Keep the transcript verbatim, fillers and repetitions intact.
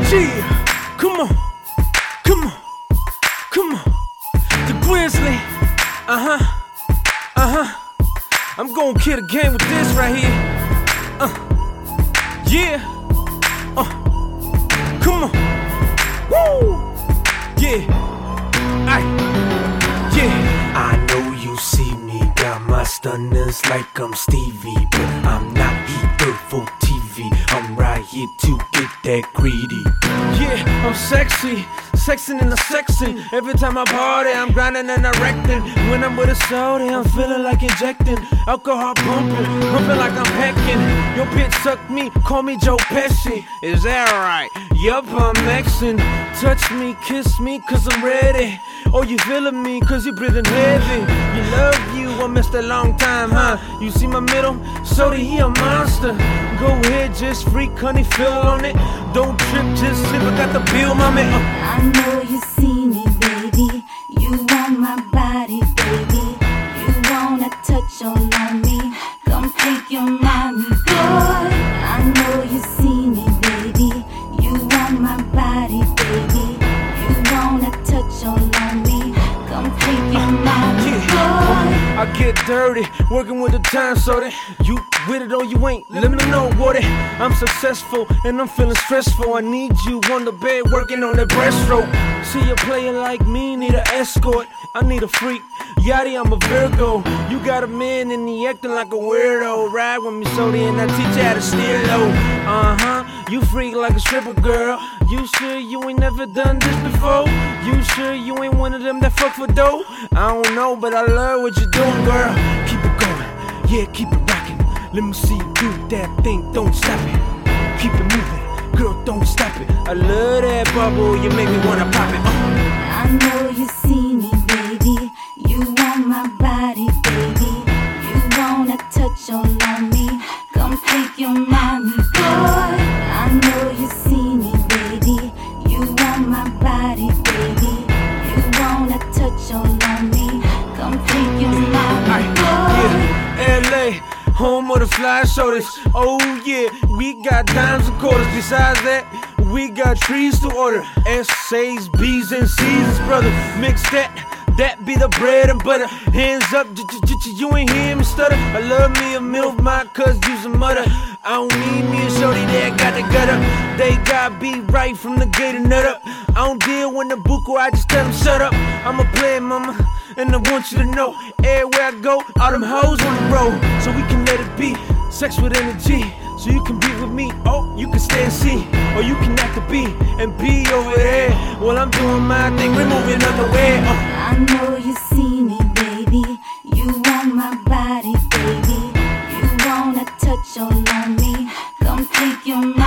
Gee, come on, come on, come on. The Grizzly, uh huh, uh huh. I'm gonna kill the game with this right here. Uh, yeah, uh, come on, woo, yeah, I, yeah. I know you see me, got my stunners like I'm Stevie, but I'm not here for T V. I'm right here to get that greedy. Yeah, I'm sexy, sexing and I'm sexing. Every time I party, I'm grinding and erecting. When I'm with a soda, I'm feeling like injecting. Alcohol pumping, pumping like I'm hecking. Your bitch suck me, call me Joe Pesci. Is that right? Yup, I'm Mexican. Touch me, kiss me, cause I'm ready. Oh, you feeling me, cause you breathing heavy. You love you, I missed a long time, huh? You see my middle? Soda, he a monster. Go ahead, just freak, honey, feel on it. Don't trip, just sip, I got the bill, mommy. uh. I know you see me, baby. You want my body, baby. You wanna touch all on me. Come take your mommy, boy. I know you see me, baby. You want my body, baby. You wanna touch all on me. Come take your mommy, boy. I get dirty, working with the time, so that you with it or you ain't. Let me know what it. I'm successful and I'm feeling stressful. I need you on the bed, working on that breaststroke. See a player like me, need an escort. I need a freak. Yachty, I'm a Virgo. You got a man and he acting like a weirdo. Ride with me, Sody, and I teach you how to steer low. Uh huh. You freak like a stripper, girl. You sure you ain't never done this before? You sure you ain't one of them that fuck for dough? I don't know, but I love what you're doing, girl. Keep it going, yeah, keep it rocking. Let me see you do that thing, don't stop it. Keep it moving, girl, don't stop it. I love that bubble, you make me wanna pop it. uh. I know you see me, baby. You want my body, baby. You wanna touch all on me. Come take your mommy, boy. I know you see me, baby. You want my body, baby. You wanna touch all on me. Come take your mommy, boy. Yeah, L A, home of the fly shoulders. Oh yeah, we got dimes and quarters. Besides that, we got trees to order. S A's, B's and C's, brother. Mix that, that be the bread and butter. Hands up, j j j you ain't hear me stutter. I love me a milk, my cuz use a mother. I don't need me a shorty that got the gutter. They got be right from the gate and nut up. I don't deal with the buku, I just tell them shut up. I'm a player, mama, and I want you to know, everywhere I go, all them hoes on the road. So we can let it be, sex with energy. So you can be with me, oh, you can stay and see. Or you can act a B and be over there. While I'm doing my thing, we're moving underwear. uh. I know you see me, baby. You want my body, baby. You wanna touch all on me. Come take your mind.